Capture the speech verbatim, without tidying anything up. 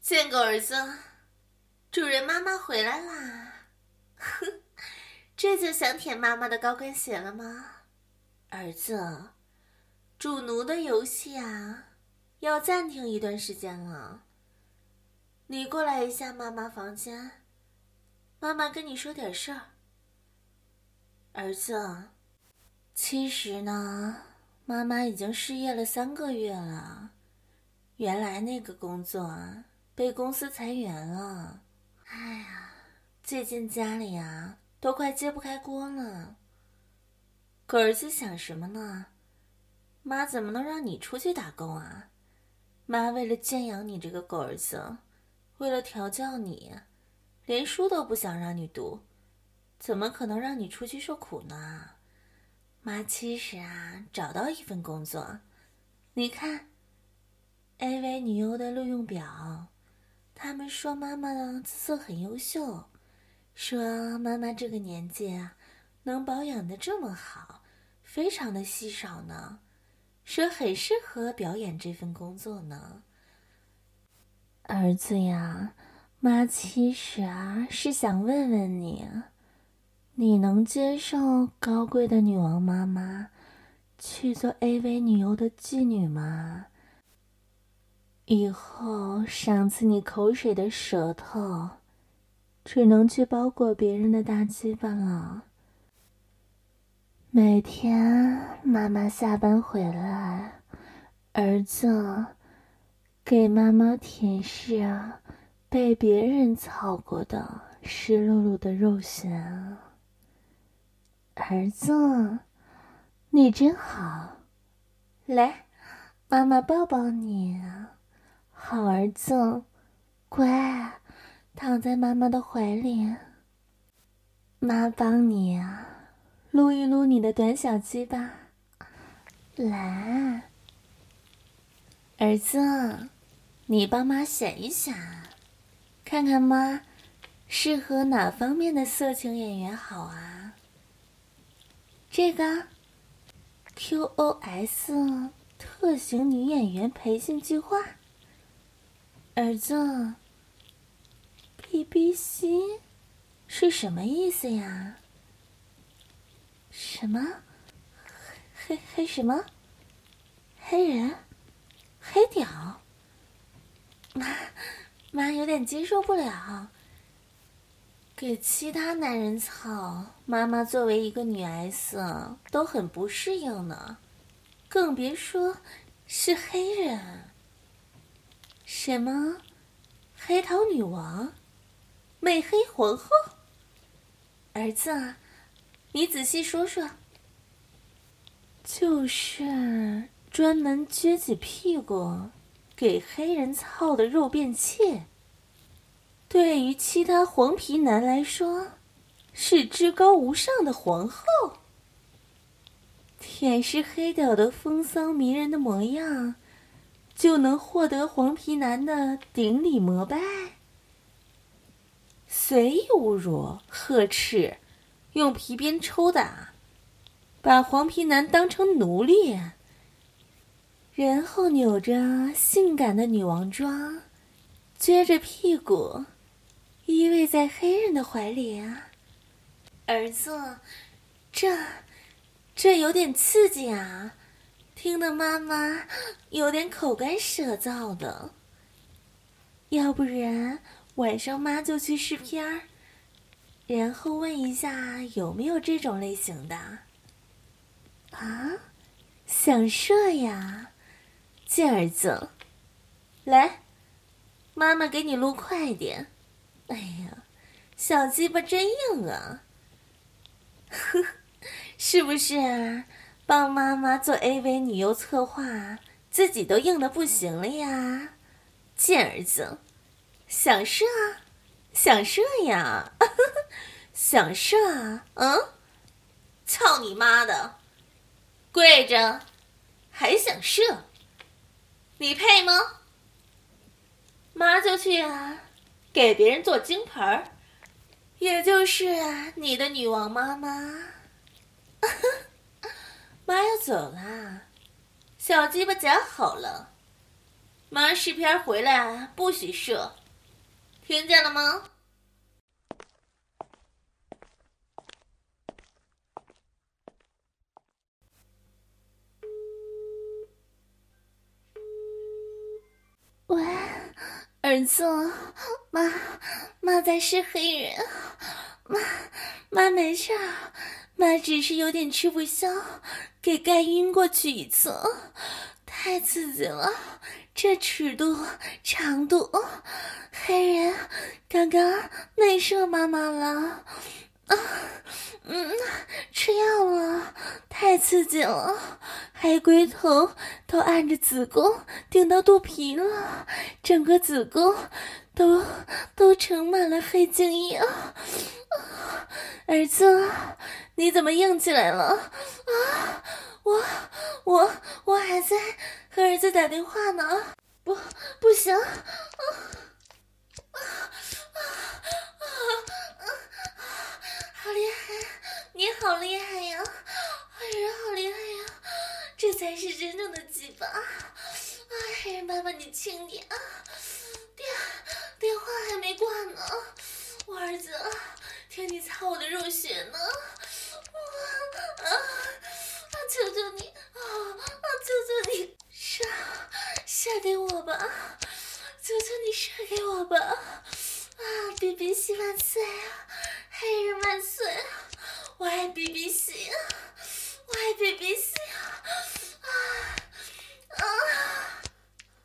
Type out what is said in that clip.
见过儿子，主人妈妈回来啦。哼，这就想舔妈妈的高跟鞋了吗？儿子，主奴的游戏啊，要暂停一段时间了。你过来一下妈妈房间，妈妈跟你说点事儿。儿子，其实呢，妈妈已经失业了三个月了。原来那个工作啊，被公司裁员了。哎呀，最近家里啊，都快揭不开锅了。可儿子想什么呢？妈怎么能让你出去打工啊？妈为了圈养你这个狗儿子，为了调教你，连书都不想让你读，怎么可能让你出去受苦呢？妈其实啊，找到一份工作，你看 A V 女优的录用表，他们说妈妈的姿色很优秀，说妈妈这个年纪啊，能保养得这么好，非常的稀少呢，说很适合表演这份工作呢。儿子呀，妈其实啊是想问问你，你能接受高贵的女王妈妈去做 A V 女优的妓女吗？以后赏赐你口水的舌头，只能去包裹别人的大鸡巴了。每天妈妈下班回来，儿子给妈妈舔舐被别人操过的湿漉漉的肉弦。儿子，你真好，来，妈妈抱抱你。好儿子，乖，躺在妈妈的怀里。妈帮你啊，撸一撸你的短小鸡巴。来，儿子，你帮妈选一选，看看妈适合哪方面的色情演员好啊？这个 Q O S 特型女演员培训计划。儿子 ，B B C 是什么意思呀？什么？黑黑什么？黑人？黑屌？妈，妈有点接受不了。给其他男人操，妈妈作为一个女 S 都很不适应呢，更别说是黑人。什么？黑桃女王？美黑皇后？儿子，你仔细说说。就是专门撅起屁股给黑人操的肉便器，对于其他黄皮男来说是至高无上的皇后。舔舐黑屌的风骚迷人的模样，就能获得黄皮男的顶礼膜拜？随意侮辱、呵斥，用皮鞭抽打，把黄皮男当成奴隶，然后扭着性感的女王装，撅着屁股依偎在黑人的怀里啊。儿子，这这有点刺激啊，听得妈妈有点口干舌燥的。要不然晚上妈就去试片儿，然后问一下有没有这种类型的。啊，想射呀，贱儿子，来，妈妈给你撸快点。哎呀，小鸡巴真硬啊！呵，是不是啊？帮妈妈做 A V 女优策划，自己都硬得不行了呀！贱儿子，想射啊，想射呀，想射啊，嗯？操你妈的！跪着还想射，你配吗？妈就去啊，给别人做金盆儿，也就是你的女王妈妈。妈要走啦，小鸡巴夹好了，妈试片回来不许射， 听见了吗？喂，儿子，妈，妈在是黑人，妈，妈没事，妈只是有点吃不消，给盖晕过去一次，太刺激了，这尺度、长度，黑人刚刚内射妈妈了，啊，嗯，吃药了，太刺激了，海龟头都按着子宫顶到肚皮了，整个子宫都都盛满了黑精液。儿子，你怎么硬起来了？啊，我我我还在和儿子打电话呢，不不行，啊啊啊啊啊！好厉害，你好厉害呀，黑人好厉害呀，这才是真正的鸡巴啊！黑人爸爸你轻点啊，电电话还没挂呢，我儿子听你擦我的肉穴呢，啊啊！求求你啊啊！求求你射射给我吧，求求你射给我吧！啊 ，B B C 万岁啊，黑人万岁啊！我爱 B B C 啊，我爱 B B C 啊！啊啊！